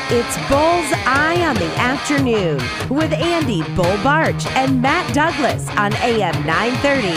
It's Bull's Eye on the Afternoon with Andy Bull Barch and Matt Douglas on AM 930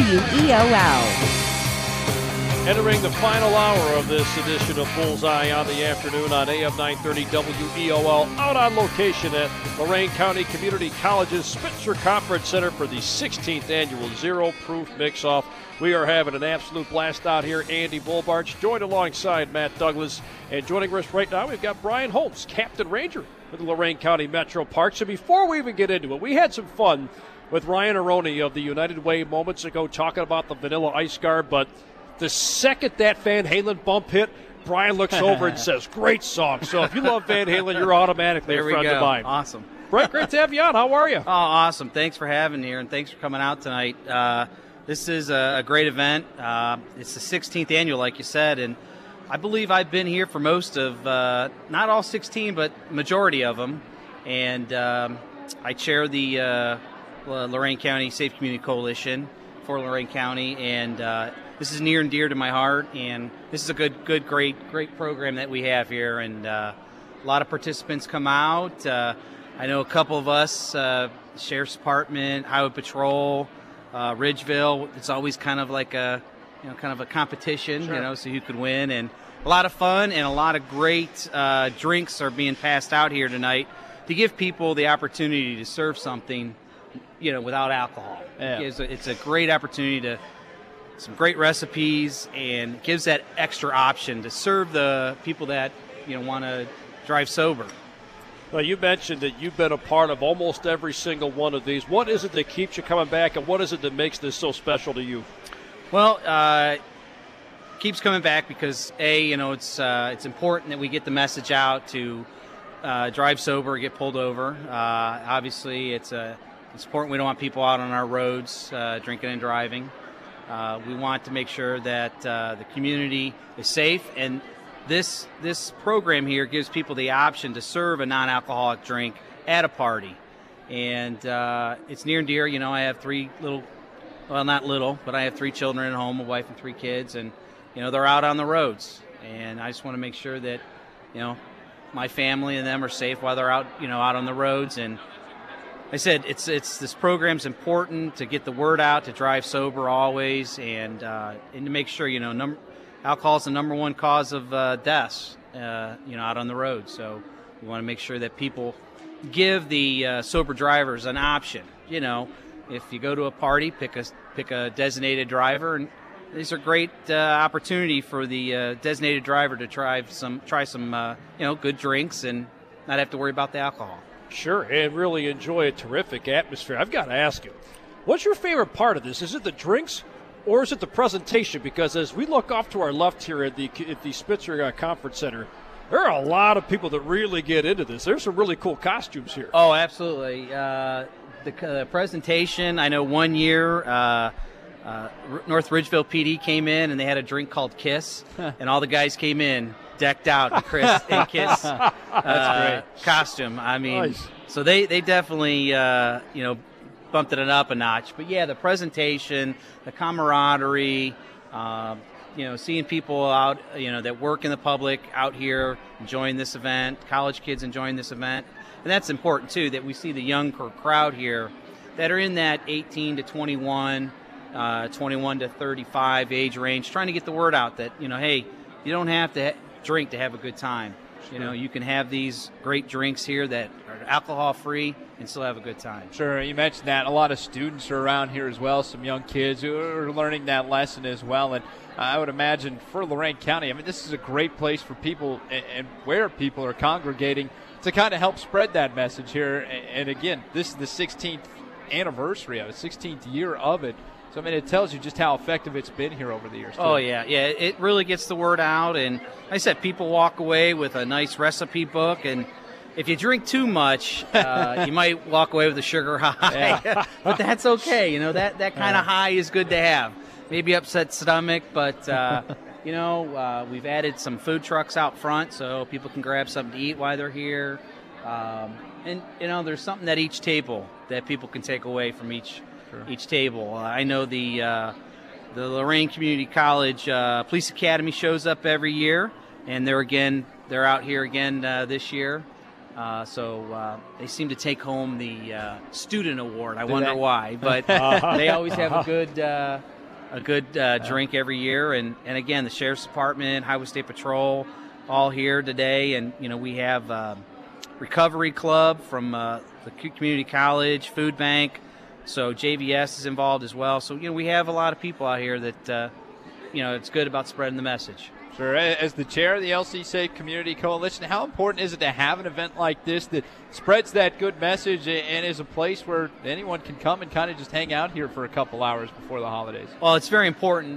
WEOL. Entering the final hour of this edition of Bullseye on the Afternoon on AM 930 WEOL, out on location at Lorain County Community College's Spitzer Conference Center for the 16th annual Zero Proof Mix-Off. We are having an absolute blast out here. Andy Bull Barch joined alongside Matt Douglas. And joining us right now, we've got Brian Holmes, Captain Ranger with the Lorain County Metro Parks. So before we even get into it, we had some fun with Ryan Aroni of the United Way moments ago talking about the Vanilla Ice Guard, but the second that Van Halen bump hit, Brian looks over and says, great song. So if you love Van Halen, you're automatically a friend of mine. Awesome. Brian, great to have you on. How are you? Oh, awesome. Thanks for having me here, and thanks for coming out tonight. This is a great event. It's the 16th annual, like you said, and I believe I've been here for most of, not all 16, but majority of them. And I chair the Lorain County Safe Community Coalition for Lorain County, and this is near and dear to my heart, and this is a great program that we have here, and a lot of participants come out. I know a couple of us, Sheriff's Department, Highway Patrol, Ridgeville. It's always kind of like a competition, Sure. So who could win, and a lot of fun and a lot of great drinks are being passed out here tonight to give people the opportunity to serve something, without alcohol. Yeah. It's a great opportunity to. Some great recipes, and gives that extra option to serve the people that want to drive sober. Well, you mentioned that you've been a part of almost every single one of these. What is it that keeps you coming back, and what is it that makes this so special to you? Well, keeps coming back because it's important that we get the message out to drive sober, get pulled over. Obviously, it's important. We don't want people out on our roads drinking and driving. We want to make sure that the community is safe, and this program here gives people the option to serve a non-alcoholic drink at a party. And it's near and dear. I have I have 3 children at home, a wife and 3 kids, and they're out on the roads. And I just want to make sure that my family and them are safe while they're out out on the roads. And I said it's this program's important to get the word out, to drive sober always, and to make sure alcohol is the number one cause of deaths out on the road. So we want to make sure that people give the sober drivers an option. If you go to a party, pick a designated driver, and these are great opportunity for the designated driver to try some good drinks and not have to worry about the alcohol. Sure, and really enjoy a terrific atmosphere. I've got to ask you, what's your favorite part of this? Is it the drinks, or is it the presentation? Because as we look off to our left here at the Spitzer Conference Center, there are a lot of people that really get into this. There's some really cool costumes here. Oh, absolutely. The presentation, I know one year North Ridgeville PD came in and they had a drink called Kiss, and all the guys came in decked out in Kiss costume. I mean, nice. So they definitely bumped it up a notch. But yeah, the presentation, the camaraderie, seeing people out that work in the public out here enjoying this event, college kids enjoying this event, and that's important too. That we see the young crowd here that are in that 18 to 21. 21 to 35 age range, trying to get the word out that hey, you don't have to drink to have a good time. Sure. You can have these great drinks here that are alcohol free and still have a good time. Sure, you mentioned that a lot of students are around here as well, some young kids who are learning that lesson as well. And I would imagine for Lorain County, this is a great place for people and where people are congregating to kind of help spread that message here. And again, this is the 16th anniversary of it, 16th year of it. So, it tells you just how effective it's been here over the years, too. Oh, yeah. It really gets the word out. And like I said, people walk away with a nice recipe book. And if you drink too much, you might walk away with a sugar high. Yeah. But that's okay. That kind of high is good to have. Maybe upset stomach, but, we've added some food trucks out front so people can grab something to eat while they're here. And there's something at each table that people can take away from each table. I know the Lorain Community College Police Academy shows up every year, and they're out here again this year. So they seem to take home the student award. I wonder why, but they always have a good drink every year. And again, the Sheriff's Department, Highway State Patrol, all here today. And we have Recovery Club from the Community College, Food Bank. So JVS is involved as well. So we have a lot of people out here that it's good about spreading the message. Sure. As the chair of the LC Safe Community Coalition, how important is it to have an event like this that spreads that good message and is a place where anyone can come and kind of just hang out here for a couple hours before the holidays? Well, it's very important.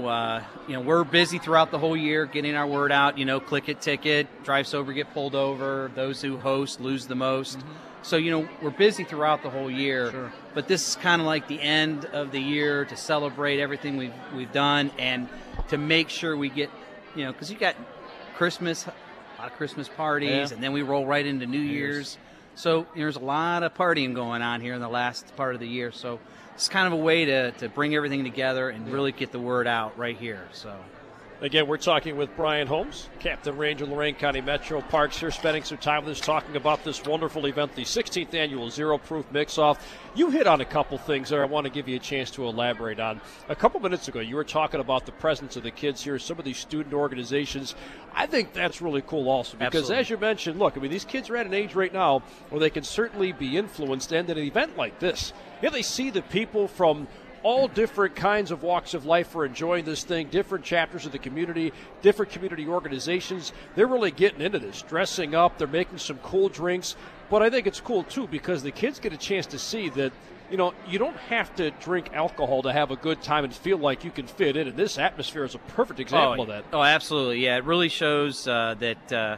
We're busy throughout the whole year getting our word out. Click it, ticket, drive sober, get pulled over. Those who host lose the most. Mm-hmm. So, we're busy throughout the whole year. Sure. But this is kind of like the end of the year to celebrate everything we've done and to make sure we get, because you got Christmas, a lot of Christmas parties, and then we roll right into New Year's. So there's a lot of partying going on here in the last part of the year. So it's kind of a way to bring everything together and really get the word out right here. So. Again, we're talking with Brian Holmes, Captain Ranger, Lorain County Metro Parks, here spending some time with us talking about this wonderful event, the 16th Annual Zero Proof Mix-Off. You hit on a couple things there I want to give you a chance to elaborate on. A couple minutes ago, you were talking about the presence of the kids here, some of these student organizations. I think that's really cool also because, Absolutely. As you mentioned, look, these kids are at an age right now where they can certainly be influenced, and at an event like this, they see the people from all different kinds of walks of life are enjoying this thing, different chapters of the community, different community organizations. They're really getting into this, dressing up. They're making some cool drinks. But I think it's cool, too, because the kids get a chance to see that, you don't have to drink alcohol to have a good time and feel like you can fit in. And this atmosphere is a perfect example of that. Oh, absolutely. Yeah, it really shows that, and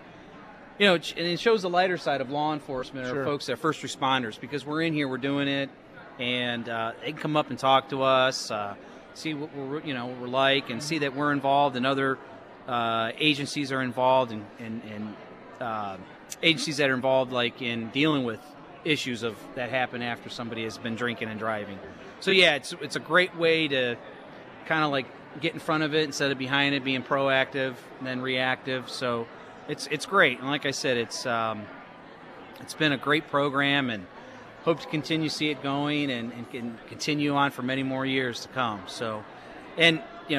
it shows the lighter side of law enforcement or folks that are first responders because we're in here, we're doing it. And they can come up and talk to us, see what we're like, and see that we're involved, and other agencies are involved, and agencies that are involved, like in dealing with issues that happen after somebody has been drinking and driving. So yeah, it's a great way to kind of like get in front of it instead of behind it, being proactive and then reactive. So it's great, and like I said, it's been a great program, and hope to continue to see it going and can continue on for many more years to come. So, and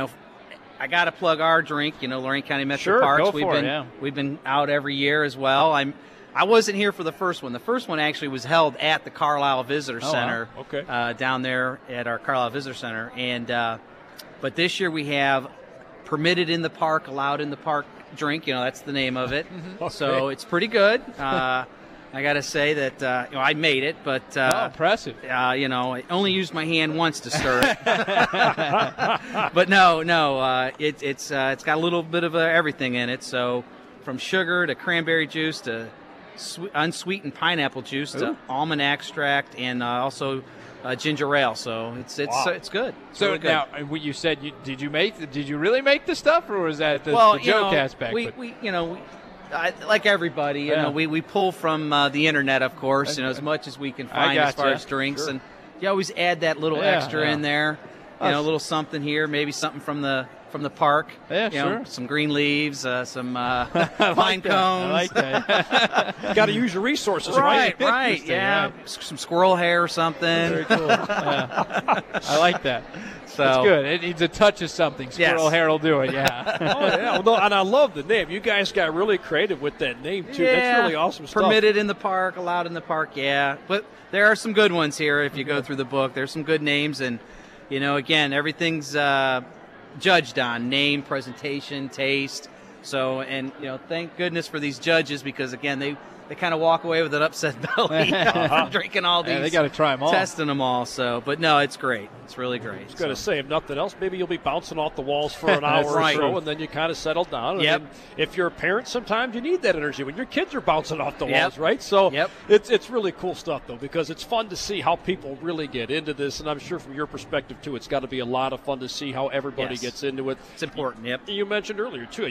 I got to plug our drink. Lorain County Metro Parks. We've been out every year as well. I wasn't here for the first one. The first one actually was held at the Carlisle Visitor Center. Wow. Okay. Down there at our Carlisle Visitor Center, and but this year we have permitted in the park, allowed in the park drink. That's the name of it. Okay. So it's pretty good. I got to say that I made it, but impressive. I only used my hand once to stir it. But it's got a little bit of everything in it. So from sugar to cranberry juice to unsweetened pineapple juice to almond extract and also ginger ale. So it's good. It's so really good. Now, what you said, did you really make the stuff, or was that the joke aspect? Like everybody, we pull from the internet, of course, as much as we can find as far as drinks. Sure. And you always add that little extra in there, a little something here, maybe something from the park. Yeah, some green leaves, some pine cones. I like that. You got to use your resources, right? Right, yeah. Right. Some squirrel hair or something. Very cool. I like that. So that's good. It needs a touch of something. Squirrel hair will do it, yeah. And I love the name. You guys got really creative with that name, too. Yeah. That's really awesome stuff. Permitted in the park, allowed in the park, yeah. But there are some good ones here if you go through the book. There's some good names, and, again, everything's judged on name, presentation, taste. So, and, thank goodness for these judges because, again, they kind of walk away with an upset belly from drinking all these. Yeah, they got to try them all. Testing them all. So, but no, it's great. It's really great. I was going to say, if nothing else, maybe you'll be bouncing off the walls for an hour or so, and then you kind of settle down. Yep. And if you're a parent, sometimes you need that energy when your kids are bouncing off the walls, right? So it's really cool stuff, though, because it's fun to see how people really get into this. And I'm sure from your perspective, too, it's got to be a lot of fun to see how everybody gets into it. It's important, You mentioned earlier, too, you get to see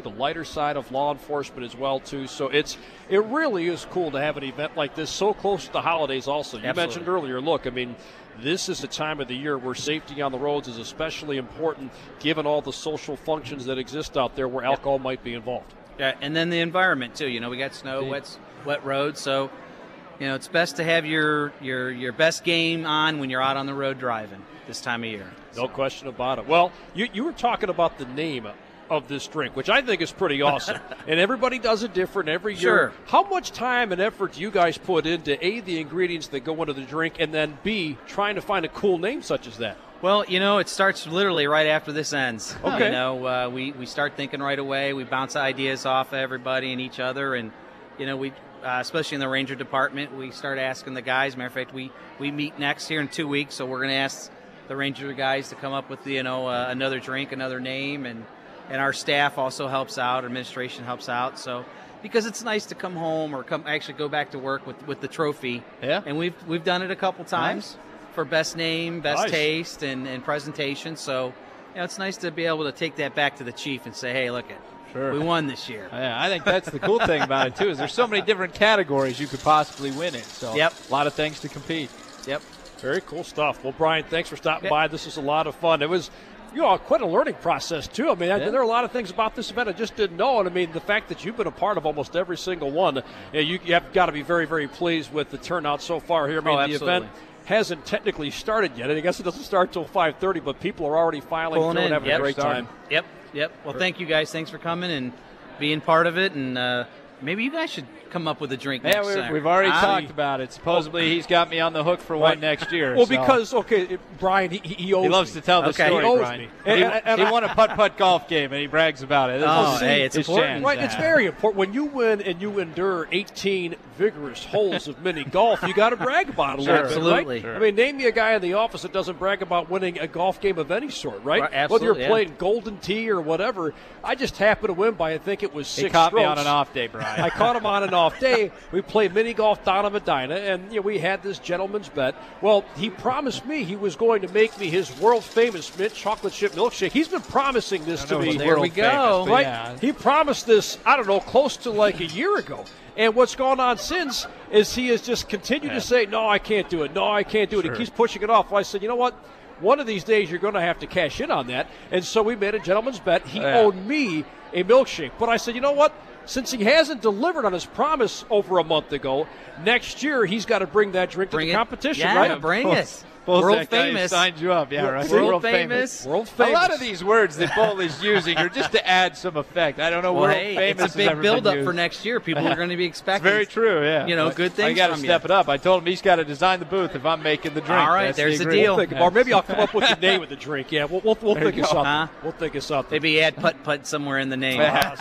the lighter side of law enforcement as well too. So it really is cool to have an event like this so close to the holidays also. You mentioned earlier, look, I mean, this is a time of the year where safety on the roads is especially important given all the social functions that exist out there where alcohol might be involved. Yeah, and then the environment too. We got snow, wet roads, so it's best to have your best game on when you're out on the road driving this time of year. No question about it. Well, you were talking about the name of this drink, which I think is pretty awesome. And everybody does it different every year. Sure. How much time and effort do you guys put into A, the ingredients that go into the drink, and then B, trying to find a cool name such as that? Well, it starts literally right after this ends. Okay. We start thinking right away. We bounce ideas off of everybody and each other, and we especially in the Ranger department, we start asking the guys. Matter of fact, we meet next here in 2 weeks, so we're going to ask the Ranger guys to come up with another drink, another name, and our staff also helps out. Administration helps out. So because it's nice to come home or actually go back to work with the trophy. Yeah. And we've done it a couple times for best name, best taste, and presentation. So it's nice to be able to take that back to the chief and say, hey, look it. Sure. We won this year. Yeah, I think that's the cool thing about it too. Is there's so many different categories you could possibly win in. So a lot of things to compete. Yep. Very cool stuff. Well, Brian, thanks for stopping by. This was a lot of fun. It was, quite a learning process, too. I mean, there are a lot of things about this event I just didn't know. And, I mean, the fact that you've been a part of almost every single one, you have got to be very, very pleased with the turnout so far here. I mean, the event hasn't technically started yet. I guess it doesn't start until 5:30, but people are already filing through and having a great time. Yep. Well, thank you guys. Thanks for coming and being part of it. And maybe you guys should come up with a drink next time. We've already talked about it. Supposedly he's got me on the hook for one next year. Well, because, Brian, he owes me. He loves to tell the story, he owes Brian. Me. And he won a putt-putt golf game, and he brags about it. It's important. Right, it's very important. When you win and you endure 18 vigorous holes of mini golf, you got to brag about it a little bit, absolutely. right? Sure. I mean, name me a guy in the office that doesn't brag about winning a golf game of any sort, right? Absolutely, whether you're playing Golden Tee or whatever. I just happened to win by, I think it was 6 strokes. He caught me on an off day, Brian. I caught him on an off day. We played mini golf down in Medina, and we had this gentleman's bet. Well, he promised me he was going to make me his world-famous mint chocolate chip milkshake. He's been promising this to me. There we go. Right? Yeah. He promised this, I don't know, close to like a year ago. And what's gone on since is he has just continued to say, no, I can't do it. No, I can't do it. He keeps pushing it off. Well, I said, you know what? One of these days you're going to have to cash in on that. And so we made a gentleman's bet. He owed me a milkshake. But I said, you know what? Since he hasn't delivered on his promise over a month ago, next year he's got to bring that drink to the competition, right? Yeah, bring it. World famous. Signed you up, right? World famous. World famous. A lot of these words that Bull is using are just to add some effect. I don't know. Well, world famous. It's a big build-up for next year. People are going to be expecting. It's very true. Yeah. Good things. I got to step it up. I told him he's got to design the booth if I'm making the drink. All right, there's the deal. Or maybe I'll come up with the name of the drink. Yeah, we'll think of something. We'll think of something. Maybe add putt somewhere in the name.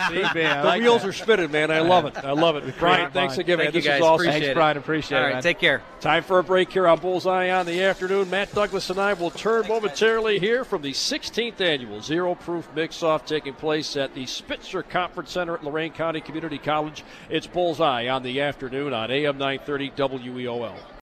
The wheels are spinning, man. I love it. Brian, thanks again, man. Thank you this guys. is awesome. Thanks, Brian. Appreciate it. All right, take care. Time for a break here on Bullseye on the Afternoon. Matt Douglas and I will turn momentarily here from the 16th annual Zero Proof Mix-Off taking place at the Spitzer Conference Center at Lorain County Community College. It's Bullseye on the Afternoon on AM 930 WEOL.